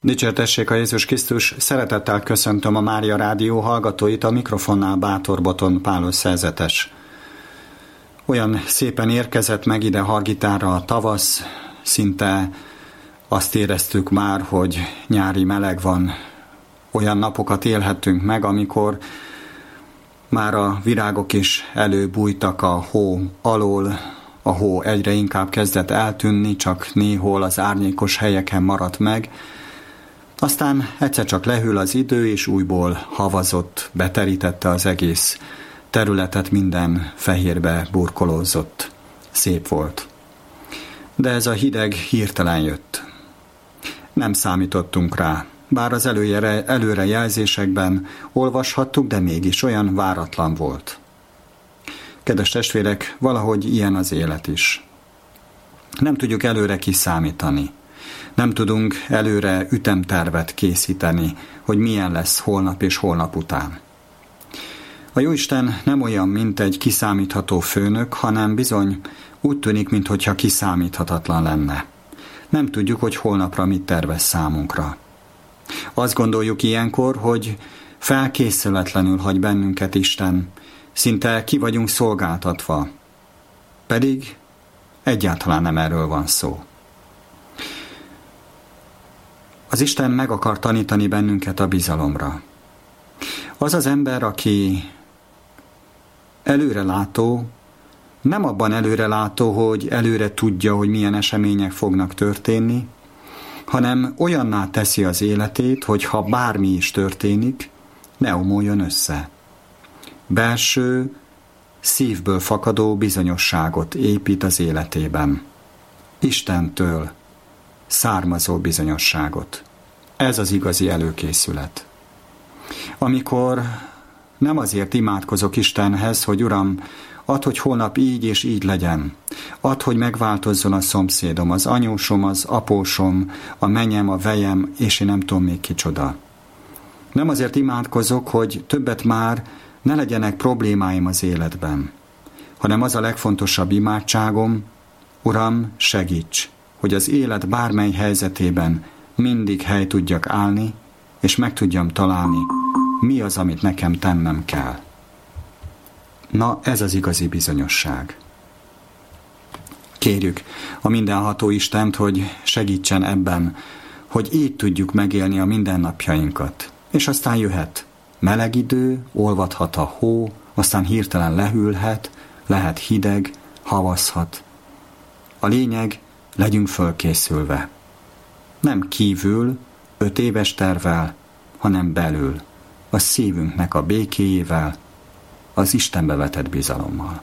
Dicsértessék a Jézus Krisztus, szeretettel köszöntöm a Mária Rádió hallgatóit, a mikrofonnál Bátor Botond Pálos szerzetes. Olyan szépen érkezett meg ide Hargitánra a tavasz, szinte azt éreztük már, hogy nyári meleg van. Olyan napokat élhettünk meg, amikor már a virágok is előbújtak a hó alól, a hó egyre inkább kezdett eltűnni, csak néhol az árnyékos helyeken maradt meg. Aztán egyszer csak lehűl az idő, és újból havazott, beterítette az egész területet, minden fehérbe burkolózott. Szép volt. De ez a hideg hirtelen jött. Nem számítottunk rá. Bár az előrejelzésekben olvashattuk, de mégis olyan váratlan volt. Kedves testvérek, valahogy ilyen az élet is. Nem tudjuk előre kiszámítani. Nem tudunk előre ütemtervet készíteni, hogy milyen lesz holnap és holnap után. A Jóisten nem olyan, mint egy kiszámítható főnök, hanem bizony úgy tűnik, minthogyha kiszámíthatatlan lenne. Nem tudjuk, hogy holnapra mit tervez számunkra. Azt gondoljuk ilyenkor, hogy felkészületlenül hagy bennünket Isten, szinte ki vagyunk szolgáltatva. Pedig egyáltalán nem erről van szó. Az Isten meg akar tanítani bennünket a bizalomra. Az az ember, aki előrelátó, nem abban előrelátó, hogy előre tudja, hogy milyen események fognak történni, hanem olyanná teszi az életét, hogy ha bármi is történik, ne omoljon össze. Belső, szívből fakadó bizonyosságot épít az életében. Istentől származó bizonyosságot. Ez az igazi előkészület. Amikor nem azért imádkozok Istenhez, hogy Uram, add, hogy holnap így és így legyen. Add, hogy megváltozzon a szomszédom, az anyósom, az apósom, a menyem, a vejem, és én nem tudom még kicsoda. Nem azért imádkozok, hogy többet már ne legyenek problémáim az életben, hanem az a legfontosabb imádságom, Uram, segíts, hogy az élet bármely helyzetében mindig hely tudjak állni, és meg tudjam találni, mi az, amit nekem tennem kell. Na, ez az igazi bizonyosság. Kérjük a mindenható Istent, hogy segítsen ebben, hogy így tudjuk megélni a mindennapjainkat. És aztán jöhet meleg idő, olvadhat a hó, aztán hirtelen lehűlhet, lehet hideg, havazhat. A lényeg, legyünk fölkészülve. Nem kívül, 5 éves tervvel, hanem belül, a szívünknek a békéjével, az Istenbe vetett bizalommal.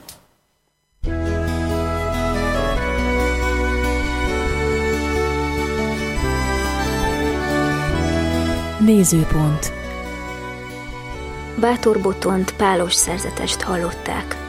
Nézőpont. Bátor Botond Pálos szerzetest hallották.